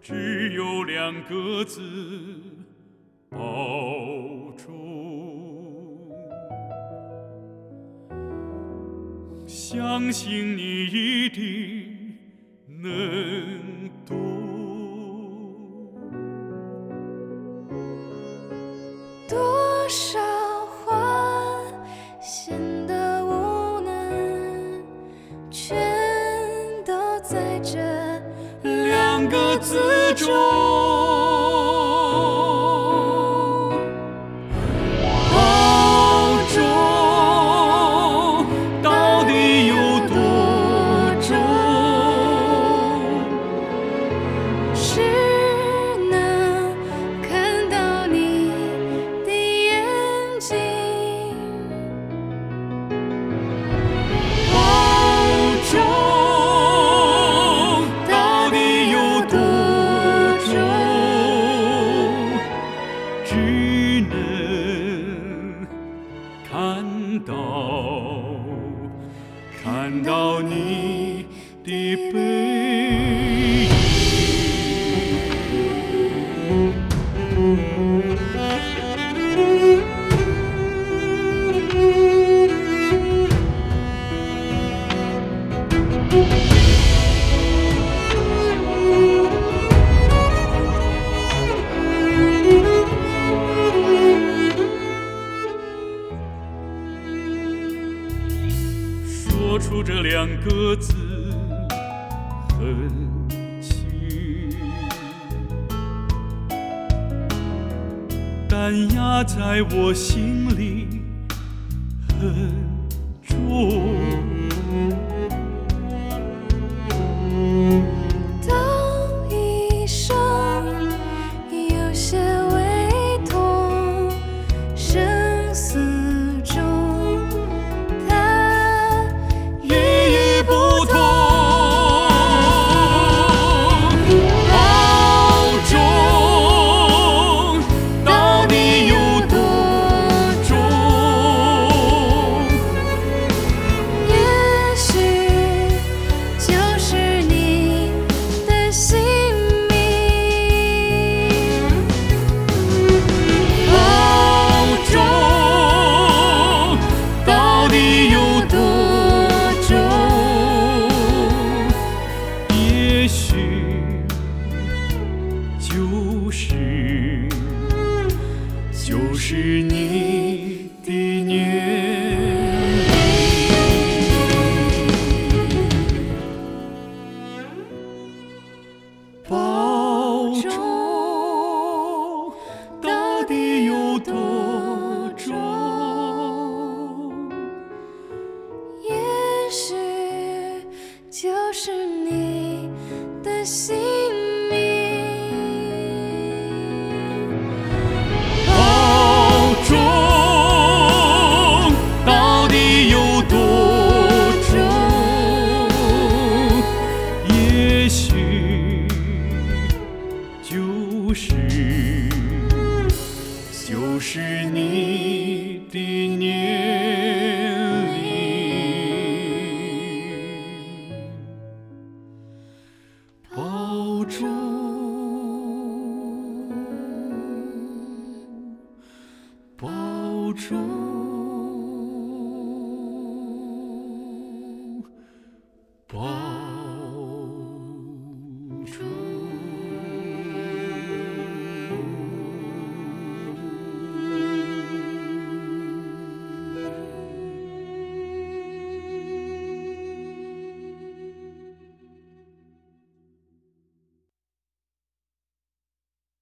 只有两个字：保重。相信你一定能懂。 多少话显得无能，全都在这两个字中。保重到底有多重？ 只能看到你的眼睛。 保重到底有多重？只能看到你的背影。说出这两个字很轻，但压在我心里很重。 道一声有些微痛，生死中它意义不同。保重到底有多重？ 也许就是你的姓名。 保重到底有多重？也许就是你的年龄。保重到底有多重？ 也许就是你的姓名。 保重到底有多重？也许就是你的年龄。保重，保重，保